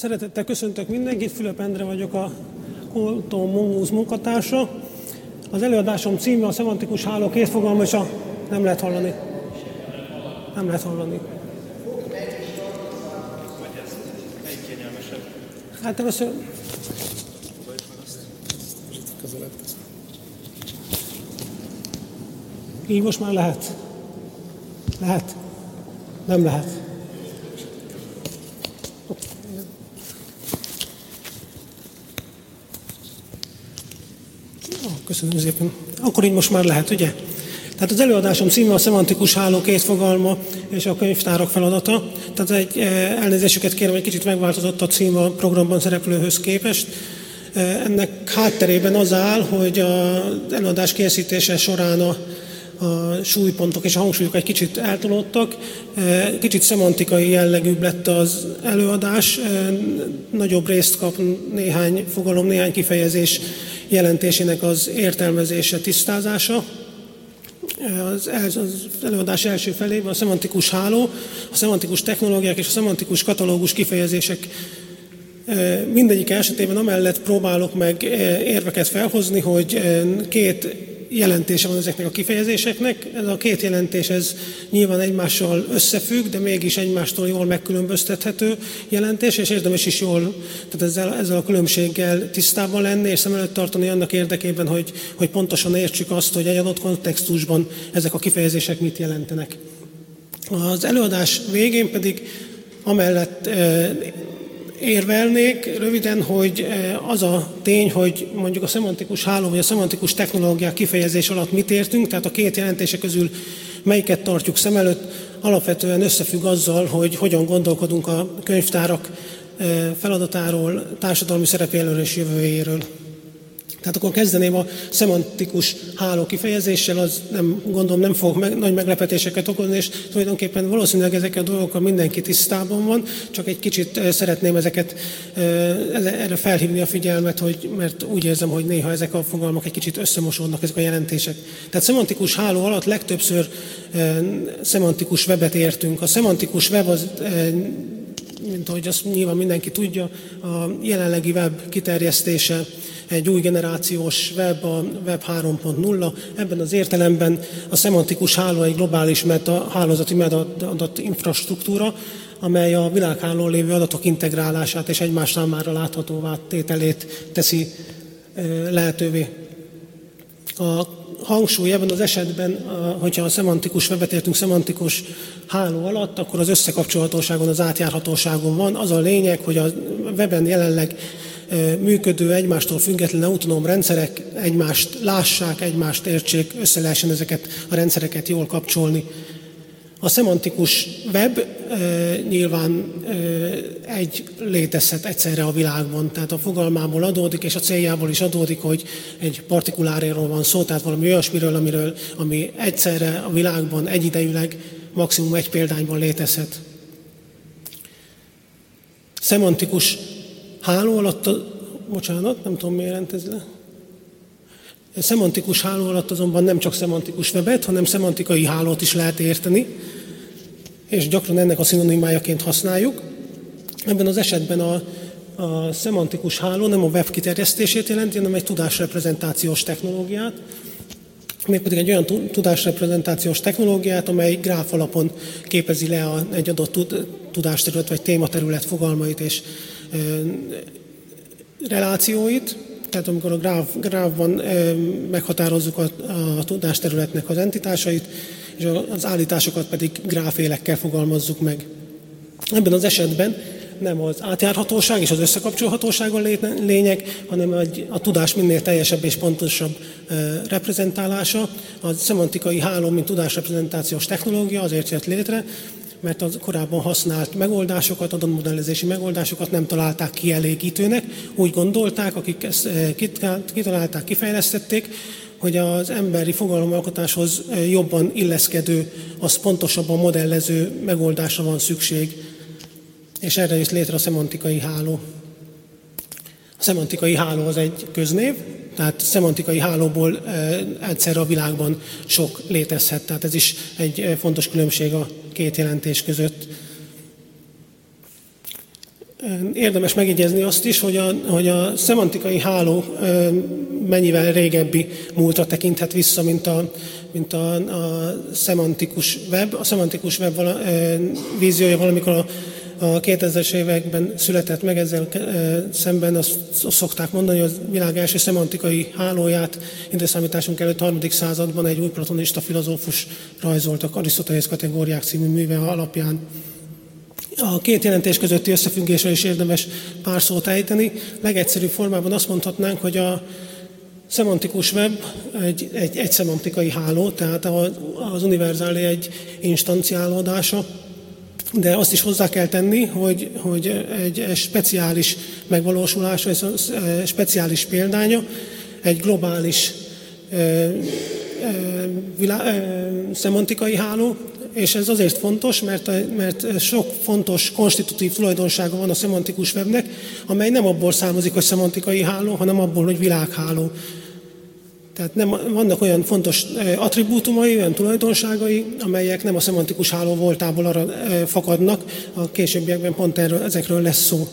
Szeretettel köszöntök mindenkit, Fülöp Endre vagyok, a Quantum Mongoose munkatársa. Az előadásom címe a szemantikus háló kétfogalma és a... Nem lehet hallani. Nem lehet hallani. Hát először... Így most már lehet. Lehet. Nem lehet. Köszönöm szépen. Akkor így most már lehet, ugye? Tehát az előadásom címe a szemantikus háló kétfogalma és a könyvtárak feladata. Tehát elnézésüket kérem, egy kicsit megváltozott a cím a programban szereplőhöz képest. Ennek hátterében az áll, hogy az előadás készítése során a súlypontok és a hangsúlyok egy kicsit eltolódtak, kicsit szemantikai jellegűbb lett az előadás, nagyobb részt kap néhány fogalom, néhány kifejezés jelentésének az értelmezése, tisztázása. Az előadás első felében a szemantikus háló, a szemantikus technológiák és a szemantikus katalógus kifejezések mindegyik esetében amellett próbálok meg érveket felhozni, hogy két jelentése van ezeknek a kifejezéseknek. Ez a két jelentés ez nyilván egymással összefügg, de mégis egymástól jól megkülönböztethető jelentés, és érdemes is jól tehát ezzel a különbséggel tisztában lenni, és szem előtt tartani annak érdekében, hogy pontosan értsük azt, hogy egy adott kontextusban ezek a kifejezések mit jelentenek. Az előadás végén pedig amellett érvelnék röviden, hogy az a tény, hogy mondjuk a szemantikus háló vagy a szemantikus technológiák kifejezés alatt mit értünk, tehát a két jelentése közül melyiket tartjuk szem előtt, alapvetően összefügg azzal, hogy hogyan gondolkodunk a könyvtárak feladatáról, társadalmi szerepéről és jövőjéről. Tehát akkor kezdeném a szemantikus háló kifejezéssel, az gondolom nem fog nagy meglepetéseket okozni, és tulajdonképpen valószínűleg ezekkel a dolgokkal mindenki tisztában van, csak egy kicsit szeretném erre felhívni a figyelmet, mert úgy érzem, hogy néha ezek a fogalmak egy kicsit összemosódnak, ezek a jelentések. Tehát szemantikus háló alatt legtöbbször szemantikus webet értünk. A szemantikus web az, mint ahogy azt nyilván mindenki tudja, a jelenlegi web kiterjesztése, egy új generációs web, a Web 3.0. Ebben az értelemben a szemantikus háló egy globális hálózati metadat infrastruktúra, amely a világhálón lévő adatok integrálását és egymás számára láthatóvá tételét teszi lehetővé. A hangsúly ebben az esetben, hogyha a szemantikus webet értünk szemantikus háló alatt, akkor az összekapcsolhatóságon, az átjárhatóságon van. Az a lényeg, hogy a weben jelenleg működő, egymástól független autonóm rendszerek egymást lássák, egymást értsék, össze lehessen ezeket a rendszereket jól kapcsolni. A szemantikus web nyilván létezhet egyszerre a világban, tehát a fogalmából adódik, és a céljából is adódik, hogy egy partikuláréről van szó, tehát valami olyasmiről, ami egyszerre a világban egyidejűleg maximum egy példányban létezhet. Szemantikus háló alatt, bocsánat, nem tudom, miért jelent ez le. Szemantikus háló alatt azonban nem csak szemantikus webet, hanem szemantikai hálót is lehet érteni, és gyakran ennek a szinonimájaként használjuk. Ebben az esetben a szemantikus háló nem a web kiterjesztését jelenti, hanem egy tudásreprezentációs technológiát, mégpedig egy olyan tudásreprezentációs technológiát, amely gráf alapon képezi le egy adott tudásterület vagy tématerület fogalmait és relációit. Tehát amikor a gráfban meghatározzuk a tudásterületnek az entitásait, és az állításokat pedig gráfélekkel fogalmazzuk meg. Ebben az esetben nem az átjárhatóság és az összekapcsolhatóság a lényeg, hanem a tudás minél teljesebb és pontosabb reprezentálása. A szemantikai háló, mint tudásreprezentációs technológia azért jött létre, mert az korábban használt megoldásokat, adatmodellezési megoldásokat nem találták kielégítőnek. Úgy gondolták, akik ezt kitalálták, kifejlesztették, hogy az emberi fogalomalkotáshoz jobban illeszkedő, az pontosabban modellező megoldásra van szükség. És erre jött létre a szemantikai háló. A szemantikai háló az egy köznév, tehát szemantikai hálóból egyszerre a világban sok létezhet. Tehát ez is egy fontos különbség a két jelentés között. Érdemes megjegyezni azt is, hogy a szemantikai háló mennyivel régebbi múltra tekinthet vissza, mint a szemantikus web. A szemantikus web víziója valamikor a 2000-es években született meg, ezzel szemben azt szokták mondani, hogy a világ első szemantikai hálóját időszámításunk előtt 3. században egy új platonista filozófus rajzoltak, Arisztotelész kategóriák című műve alapján. A két jelentés közötti összefüggésre is érdemes pár szót ejteni. Legegyszerűbb formában azt mondhatnánk, hogy a szemantikus web egy szemantikai háló, tehát az univerzálé egy instanciálódása, de azt is hozzá kell tenni, hogy egy speciális megvalósulása, egy speciális példánya, egy globális szemantikai háló, és ez azért fontos, mert sok fontos konstitutív tulajdonsága van a szemantikus webnek, amely nem abból származik, hogy szemantikai háló, hanem abból, hogy világháló. Tehát vannak olyan fontos attribútumai, olyan tulajdonságai, amelyek nem a szemantikus háló voltából arra fakadnak, a későbbiekben pont ezekről lesz szó.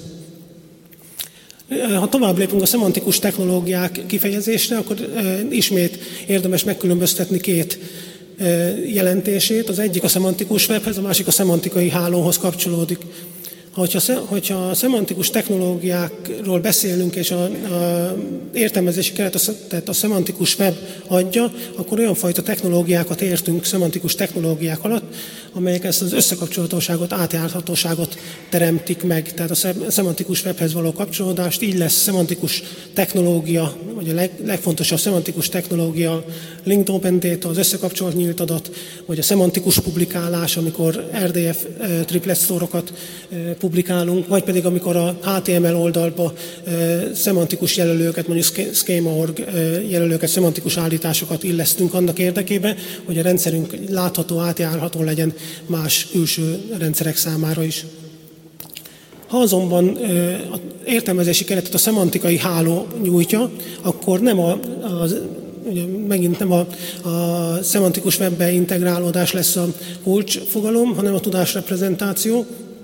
Ha tovább lépünk a szemantikus technológiák kifejezésre, akkor ismét érdemes megkülönböztetni két jelentését. Az egyik a szemantikus webhez, a másik a szemantikai hálóhoz kapcsolódik. Hogyha a szemantikus technológiákról beszélünk, és a értelmezési keretet a szemantikus web adja, akkor olyan fajta technológiákat értünk szemantikus technológiák alatt, amelyek ezt az összekapcsolhatóságot, átjárhatóságot teremtik meg. Tehát a szemantikus webhez való kapcsolódást, így lesz szemantikus technológia, vagy a legfontosabb szemantikus technológia linked open data, az összekapcsolt nyílt adat, vagy a szemantikus publikálás, amikor RDF triplet store-okat publikálunk, vagy pedig amikor a HTML oldalba szemantikus jelölőket, mondjuk schema.org jelölőket, szemantikus állításokat illesztünk annak érdekében, hogy a rendszerünk látható, átjárható legyen más külső rendszerek számára is. Ha azonban az értelmezési keretet a szemantikai háló nyújtja, akkor megint nem a szemantikus webbe integrálódás lesz a kulcsfogalom, hanem a tudásreprezentáció.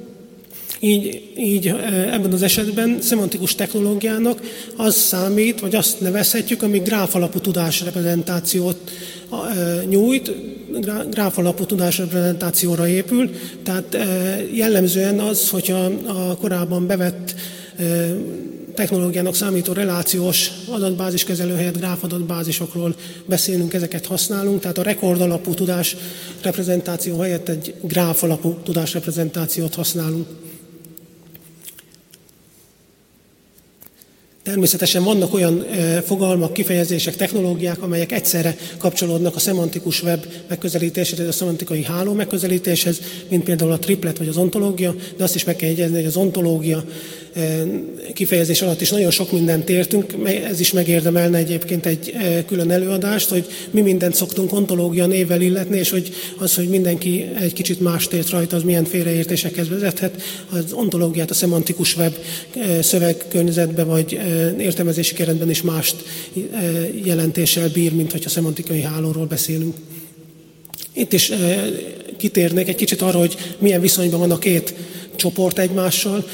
Így ebben az esetben szemantikus technológiának az számít, vagy azt nevezhetjük, ami gráfalapú tudásreprezentációt nyújt, gráfalapú tudásreprezentációra épül. Tehát jellemzően az, hogyha a korábban bevett technológiának számító relációs adatbáziskezelő helyett gráfadatbázisokról beszélünk, ezeket használunk, tehát a rekordalapú tudásreprezentáció helyett egy gráfalapú tudásreprezentációt használunk. Természetesen vannak olyan fogalmak, kifejezések, technológiák, amelyek egyszerre kapcsolódnak a szemantikus web megközelítéshez, a szemantikai háló megközelítéshez, mint például a triplet vagy az ontológia, de azt is meg kell jegyezni, hogy az ontológia kifejezés alatt is nagyon sok mindent értünk, ez is megérdemelne egyébként egy külön előadást, hogy mi mindent szoktunk ontológia névvel illetni, és hogy mindenki egy kicsit más tért rajta, az milyen félreértésekhez vezethet. Az ontológiát a szemantikus web szövegkörnyezetbe vagy értelmezési keretben is mást jelentéssel bír, mint hogyha szemantikai hálóról beszélünk. Itt is kitérnék egy kicsit arra, hogy milyen viszonyban van a két csoport egymással.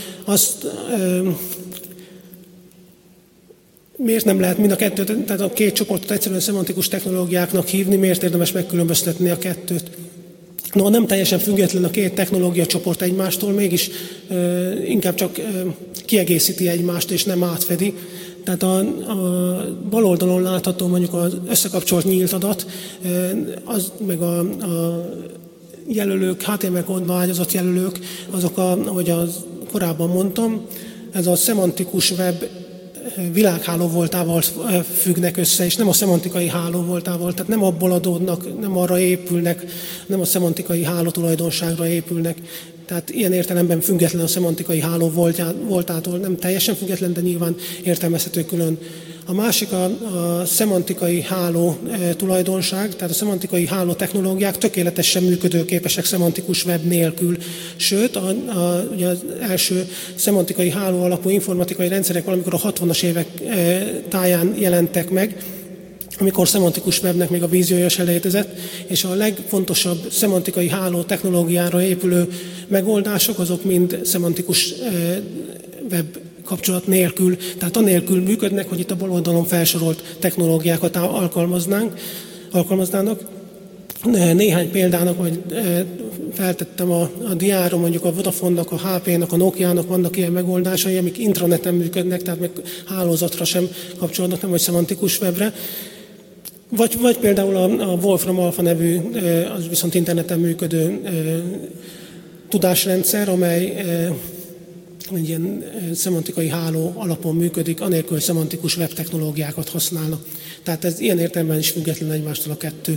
Miért nem lehet mind a kettőt, tehát a két csoportot egyszerűen szemantikus technológiáknak hívni, miért érdemes megkülönböztetni a kettőt? No, nem teljesen független a két technológia csoport egymástól, mégis inkább csak kiegészíti egymást, és nem átfedi. Tehát a bal oldalon látható mondjuk az összekapcsolt nyílt adat, az meg a jelölők, HTML kódba ágyazott jelölők, azok, ahogy korábban mondtam, ez a szemantikus web világháló voltával függnek össze, és nem a szemantikai háló voltával, tehát nem abból adódnak, nem arra épülnek, nem a szemantikai háló tulajdonságra épülnek. Tehát ilyen értelemben független a szemantikai háló voltától, nem teljesen független, de nyilván értelmezhető külön. A másik a szemantikai háló tulajdonság, tehát a szemantikai háló technológiák tökéletesen működőképesek szemantikus web nélkül. Sőt, ugye az első szemantikai háló alapú informatikai rendszerek valamikor a 60-as évek táján jelentek meg, amikor szemantikus webnek még a víziója se létezett, és a legfontosabb szemantikai háló technológiára épülő megoldások, azok mind szemantikus web kapcsolat nélkül, tehát anélkül működnek, hogy itt a bal oldalon felsorolt technológiákat alkalmaznának. Néhány példának, vagy feltettem a diára, mondjuk a Vodafone-nak, a HP-nak, a Nokia-nak vannak ilyen megoldásai, amik intraneten működnek, tehát még hálózatra sem kapcsolódnak, nem vagy szemantikus webre. Vagy például a Wolfram Alpha nevű, az viszont interneten működő tudásrendszer, amely egy ilyen szemantikai háló alapon működik, anélkül, hogy szemantikus web technológiákat használnak. Tehát ez ilyen értelemben is független egymástól a kettő.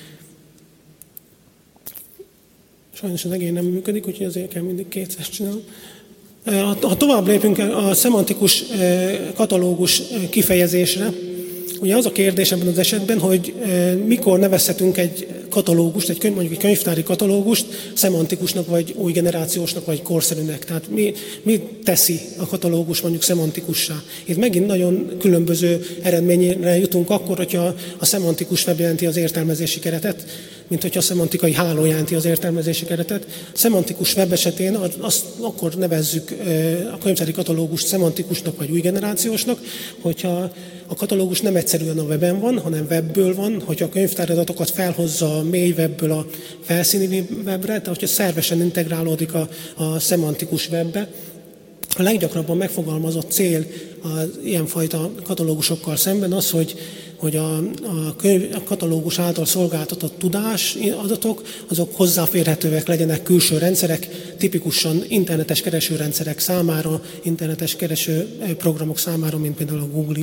Sajnos az egész nem működik, úgyhogy azért kell mindig kétszer csinálni. Ha tovább lépünk a szemantikus katalógus kifejezésre, ugye az a kérdés ebben az esetben, hogy mikor nevezhetünk egy katalógust, mondjuk egy könyvtári katalógust szemantikusnak, vagy új generációsnak, vagy korszerűnek. Tehát mi teszi a katalógus mondjuk szemantikussá? Itt megint nagyon különböző eredményre jutunk akkor, hogyha a szemantikus web jelenti az értelmezési keretet, mint hogyha a szemantikai háló jelenti az értelmezési keretet. A szemantikus web esetén azt akkor nevezzük a könyvtári katalógust szemantikusnak vagy új generációsnak, hogyha a katalógus nem egyszerűen a weben van, hanem webből van, hogyha a könyvtári adatokat felhozza a mély webből a felszíni webre, tehát hogyha szervesen integrálódik a szemantikus webbe. A leggyakrabban megfogalmazott cél az ilyenfajta katalógusokkal szemben az, hogy a katalógus által szolgáltatott adatok, azok hozzáférhetőek legyenek külső rendszerek, tipikusan internetes keresőrendszerek számára, internetes kereső programok számára, mint például a Google.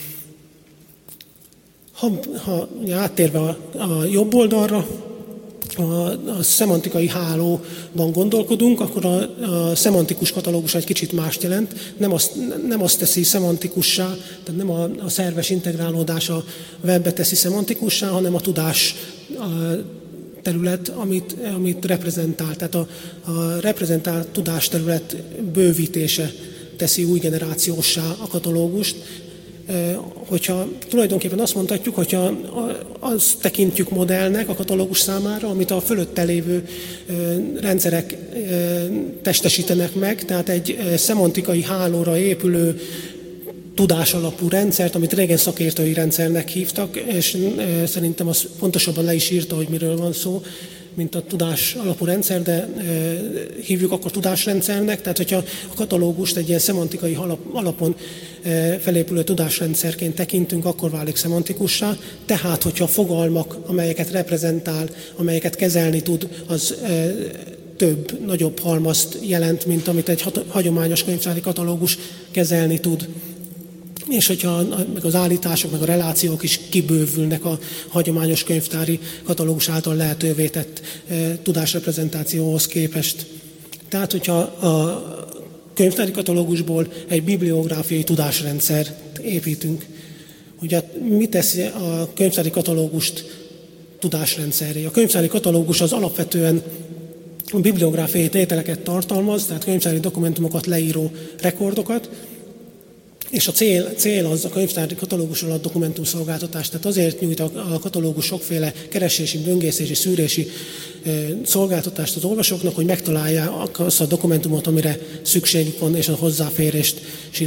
Ha áttérve a jobb oldalra, a szemantikai hálóban gondolkodunk, akkor a szemantikus katalógus egy kicsit mást jelent. Nem azt teszi szemantikussá, tehát nem a szerves integrálódás a webbe teszi szemantikussá, hanem a tudás terület, amit reprezentál. Tehát a reprezentált tudásterület bővítése teszi új generációssá a katalógust. Hogyha tulajdonképpen azt mondhatjuk, hogyha azt tekintjük modellnek a katalógus számára, amit a fölötte lévő rendszerek testesítenek meg, tehát egy szemantikai hálóra épülő tudásalapú rendszert, amit régen szakértői rendszernek hívtak, és szerintem az pontosabban le is írta, hogy miről van szó, mint a tudás alapú rendszer, de hívjuk akkor tudásrendszernek, tehát hogyha a katalógust egy ilyen szemantikai alapon felépülő tudásrendszerként tekintünk, akkor válik szemantikussá, tehát hogyha fogalmak, amelyeket reprezentál, amelyeket kezelni tud, az több, nagyobb halmazt jelent, mint amit egy hagyományos könyvtári katalógus kezelni tud. És hogyha meg az állítások, meg a relációk is kibővülnek a hagyományos könyvtári katalógus által lehetővé tett tudásreprezentációhoz képest. Tehát, hogyha a könyvtári katalógusból egy bibliográfiai tudásrendszert építünk, ugye mi teszi a könyvtári katalógust tudásrendszerré? A könyvtári katalógus az alapvetően a bibliográfiai tételeket tartalmaz, tehát könyvtári dokumentumokat leíró rekordokat, és a cél az a könyvtári katalógus alatt dokumentumszolgáltatás. Tehát azért nyújt a katalógus sokféle keresési, böngészési, szűrési szolgáltatást az olvasóknak, hogy megtalálják azt a dokumentumot, amire szükségük van, és a hozzáférési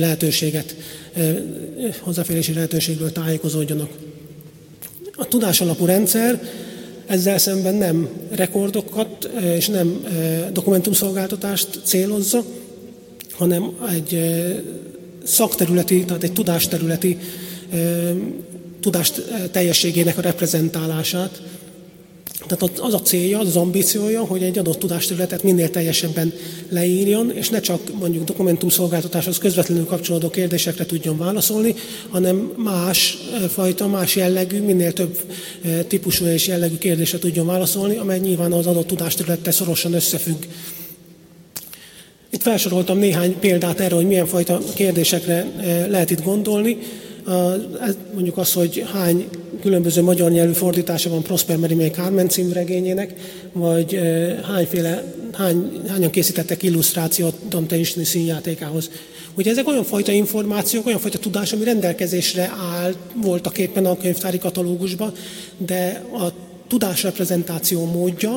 lehetőségről tájékozódjanak. A tudásalapú rendszer ezzel szemben nem rekordokat és nem dokumentumszolgáltatást célozza, hanem egy szakterületi, tehát egy tudásterületi tudás teljességének a reprezentálását. Tehát az a célja, az ambíciója, hogy egy adott tudásterületet minél teljesebben leírjon, és ne csak mondjuk dokumentumszolgáltatáshoz közvetlenül kapcsolódó kérdésekre tudjon válaszolni, hanem más jellegű, minél több típusú és jellegű kérdésre tudjon válaszolni, amely nyilván az adott tudásterülettel szorosan összefügg. Itt felsoroltam néhány példát erre, hogy milyen fajta kérdésekre lehet itt gondolni. Mondjuk az, hogy hány különböző magyar nyelvű fordítása van Prosper Mérimée Carmen című regényének, vagy hányan készítettek illusztrációt Dante isteni színjátékához. Ugye ezek olyan fajta információk, olyan fajta tudás, ami rendelkezésre voltak éppen a könyvtári katalógusban, de a tudásreprezentáció módja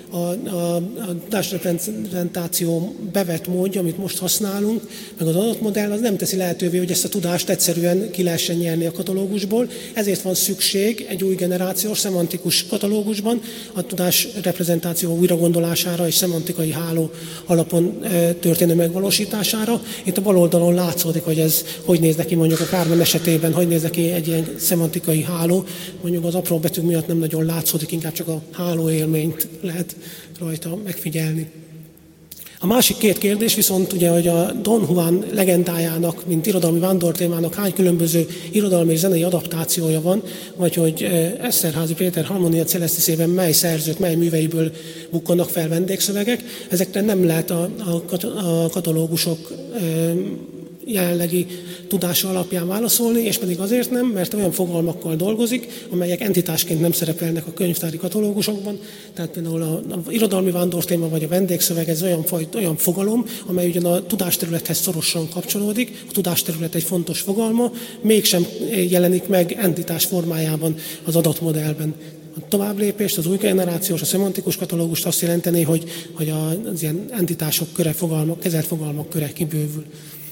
a tudásreprezentáció bevett módja, amit most használunk, meg az adatmodell, az nem teszi lehetővé, hogy ezt a tudást egyszerűen ki lehessen nyerni a katalógusból. Ezért van szükség egy új generációs szemantikus katalógusban a tudásreprezentáció újragondolására és szemantikai háló alapon történő megvalósítására. Itt a bal oldalon látszódik, hogy ez hogy néz neki mondjuk a Carmen esetében, hogy néz neki egy ilyen szemantikai háló. Mondjuk az apró betűk miatt nem nagyon látszódik, inkább csak a háló élményt lehet rajta megfigyelni. A másik két kérdés viszont ugye, hogy a Don Juan legendájának, mint irodalmi vándortémának hány különböző irodalmi és zenei adaptációja van, vagy hogy Eszterházy Péter Harmonia Celestisében mely szerzők, mely műveiből bukkannak fel vendégszövegek. Ezekre nem lehet a katalógusok jelenlegi tudása alapján válaszolni, és pedig azért nem, mert olyan fogalmakkal dolgozik, amelyek entitásként nem szerepelnek a könyvtári katalógusokban. Tehát például az irodalmi vándortéma vagy a vendégszöveg, ez olyan fogalom, amely ugyan a tudásterülethez szorosan kapcsolódik, a tudásterület egy fontos fogalma, mégsem jelenik meg entitás formájában az adatmodellben. A továbblépést, az új generációs, a szemantikus katalógust azt jelenteni, hogy az ilyen entitások köre, kezelt fogalmak köre kibővül.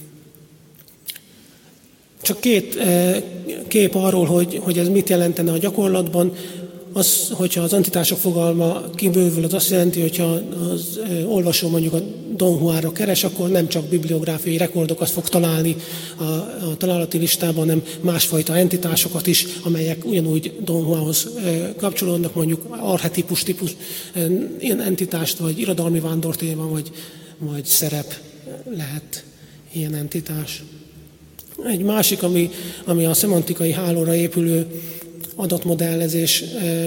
Csak két kép arról, hogy ez mit jelentene a gyakorlatban. Az, hogyha az entitások fogalma kibővül, az azt jelenti, hogyha az olvasó mondjuk a Don Juanra keres, akkor nem csak bibliográfiai rekordokat fog találni a találati listában, hanem másfajta entitásokat is, amelyek ugyanúgy Don Juanhoz kapcsolódnak, mondjuk archetípus típus ilyen entitást, vagy irodalmi vándortéma, vagy szerep lehet ilyen entitás. Egy másik, ami a szemantikai hálóra épülő adatmodellezés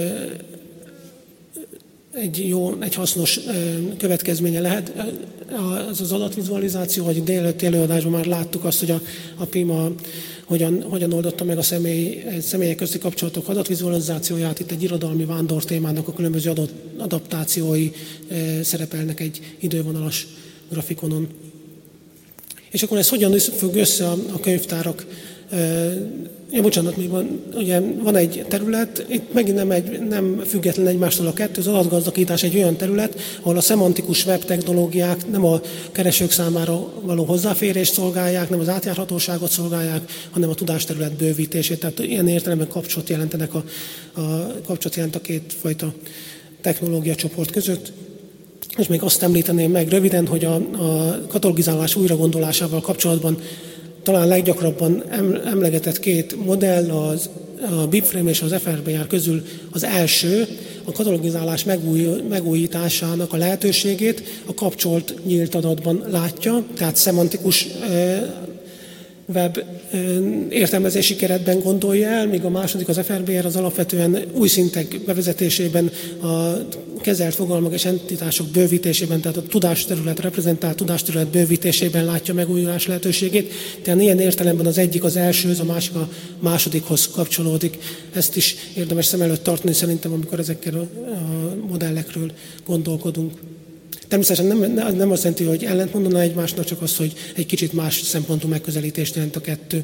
egy hasznos következménye lehet. Az adatvizualizáció, vagy délelőtti előadásban már láttuk azt, hogy a PIMA hogyan oldotta meg a személyek közti kapcsolatok adatvizualizációját. Itt egy irodalmi vándor témának a különböző adaptációi szerepelnek egy idővonalas grafikonon. És akkor ez hogyan függ össze a könyvtárak? Még van egy terület, itt megint nem független egymástól a kettő, az adatgazdagítás egy olyan terület, ahol a szemantikus web technológiák nem a keresők számára való hozzáférést szolgálják, nem az átjárhatóságot szolgálják, hanem a tudásterület bővítését. Tehát ilyen értelemben kapcsolat jelent a kétfajta technológiacsoport között. És még azt említeném meg röviden, hogy a katalogizálás újragondolásával kapcsolatban talán leggyakrabban emlegetett két modell, a BibFrame és az FRBR közül az első, a katalogizálás megújításának a lehetőségét a kapcsolt nyílt adatban látja, tehát szemantikus web értelmezési keretben gondolja el, míg a második, az FRBR, az alapvetően új szintek bevezetésében, a kezelt fogalmak és entitások bővítésében, tehát a tudásterület, reprezentált tudásterület bővítésében látja megújulás lehetőségét. Tehát ilyen értelemben az egyik az elsőhöz, a másik a másodikhoz kapcsolódik. Ezt is érdemes szem előtt tartani szerintem, amikor ezekkel a modellekről gondolkodunk. Természetesen nem azt jelenti, hogy ellentmondana egymásnak, csak az, hogy egy kicsit más szempontú megközelítést jelent a kettő.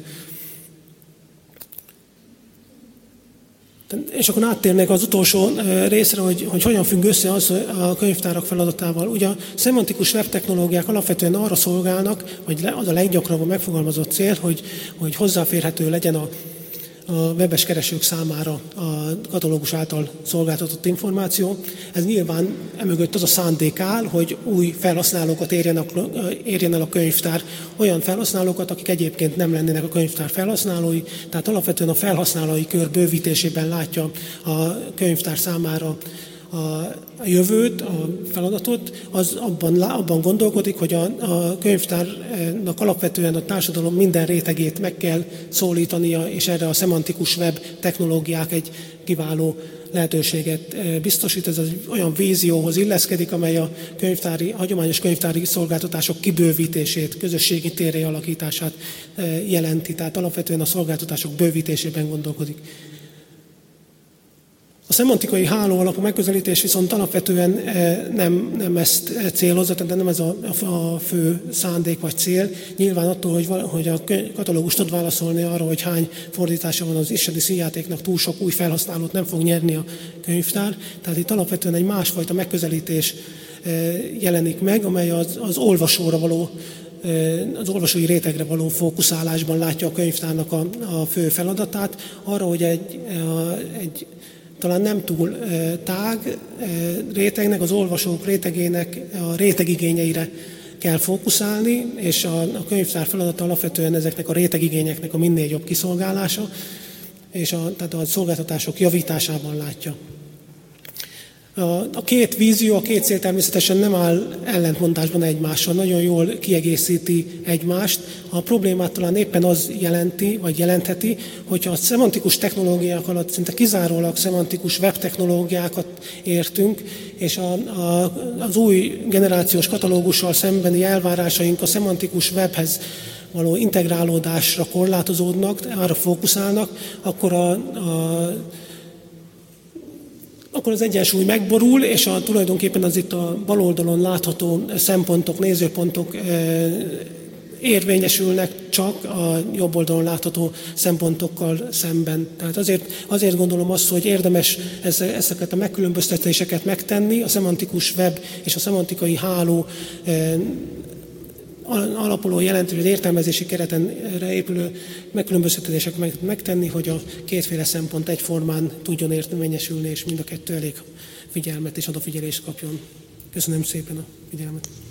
És akkor áttérnék az utolsó részre, hogy hogyan függ össze az a könyvtárak feladatával. Ugye a szemantikus webtechnológiák alapvetően arra szolgálnak, vagy az a leggyakrabban megfogalmazott cél, hogy hozzáférhető legyen a webes keresők számára a katalógus által szolgáltatott információ. Ez nyilván emögött az a szándék áll, hogy új felhasználókat érjen el a könyvtár, olyan felhasználókat, akik egyébként nem lennének a könyvtár felhasználói, tehát alapvetően a felhasználói kör bővítésében látja a könyvtár számára a jövőt, a feladatot, az abban gondolkodik, hogy a könyvtárnak alapvetően a társadalom minden rétegét meg kell szólítania, és erre a szemantikus web technológiák egy kiváló lehetőséget biztosít. Ez egy olyan vízióhoz illeszkedik, amely a hagyományos könyvtári szolgáltatások kibővítését, közösségi térré alakítását jelenti. Tehát alapvetően a szolgáltatások bővítésében gondolkodik. A szemantikai háló alapú megközelítés viszont alapvetően nem ezt célozza, tehát nem ez a fő szándék vagy cél. Nyilván attól, hogy a katalógus tud válaszolni arra, hogy hány fordítása van az isteni színjátéknak, túl sok új felhasználót nem fog nyerni a könyvtár. Tehát itt alapvetően egy másfajta megközelítés jelenik meg, amely az olvasóra való, az olvasói rétegre való fókuszálásban látja a könyvtárnak a fő feladatát, arra, hogy egy talán nem túl tág rétegnek, az olvasók rétegének a rétegigényeire kell fókuszálni, és a könyvtár feladata alapvetően ezeknek a rétegigényeknek a minél jobb kiszolgálása, és tehát a szolgáltatások javításában látja. A két vízió, a két cél természetesen nem áll ellentmondásban egymással, nagyon jól kiegészíti egymást. A problémát talán éppen az jelenti, vagy jelentheti, hogyha a szemantikus technológiák alatt szinte kizárólag szemantikus webtechnológiákat értünk, és az új generációs katalógussal szembeni elvárásaink a szemantikus webhez való integrálódásra korlátozódnak, arra fókuszálnak, akkor az egyensúly megborul, és tulajdonképpen az itt a bal oldalon látható szempontok, nézőpontok érvényesülnek csak a jobb oldalon látható szempontokkal szemben. Tehát azért gondolom azt, hogy érdemes ezeket a megkülönböztetéseket megtenni, a szemantikus web és a szemantikai háló alapuló jelentős értelmezési keretenre épülő megkülönböztetéseket megtenni, hogy a kétféle szempont egyformán tudjon érvényesülni, és mind a kettő elég figyelmet és odafigyelést kapjon. Köszönöm szépen a figyelmet.